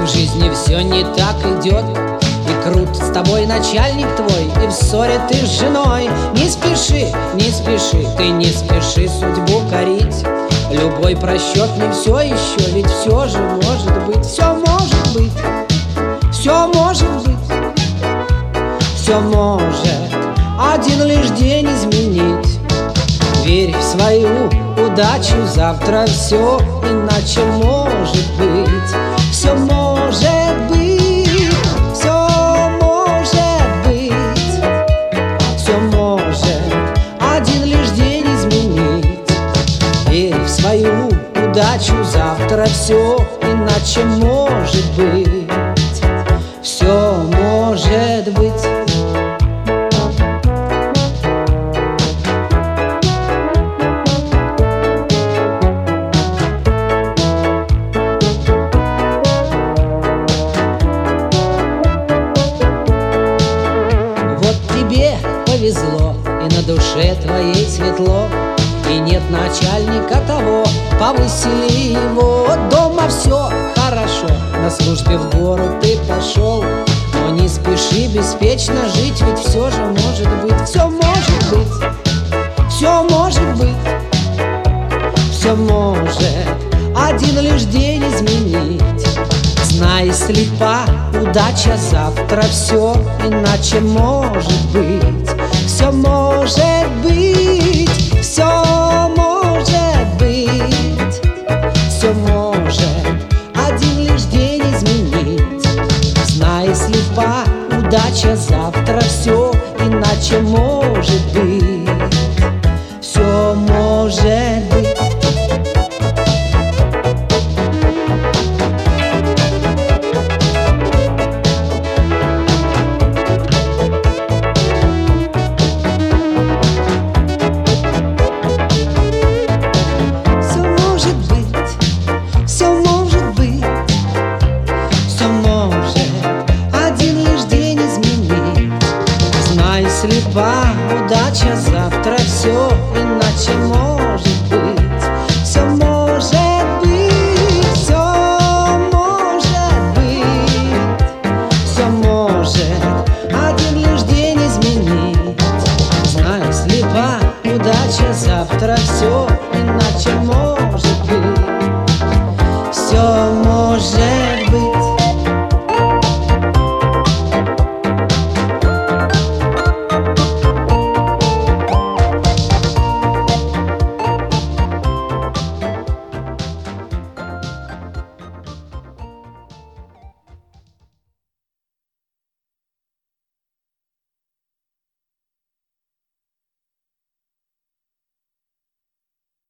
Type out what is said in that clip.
жизни все не так идет, и крут с тобой начальник твой, и в ссоре ты с женой. Не спеши, не спеши, ты не спеши судьбу корить. Любой просчет не все еще, ведь все же может быть. Все может быть, все может быть, все может один лишь день изменить. Верь в свою удачу, завтра все иначе может быть. Все может быть, все может быть, все может один лишь день изменить. Верь в свою удачу, завтра все иначе может быть. Все может быть. Повезло, и на душе твоей светло, и нет начальника того повысили его. Дома все хорошо, на службе в гору ты пошел, но не спеши беспечно жить, ведь все же может быть. Все может быть, все может быть, все может один лишь день изменить. Знай, слепа удача, завтра все иначе может быть. Все может быть, все может быть, все может один лишь день изменить. Знай, слепа удача, завтра все иначе может быть. Все может быть. Слепа удача, завтра все иначе может быть. Все может быть, все может быть, все может один лишь день изменить. Знай, слепа удача, завтра все иначе может быть.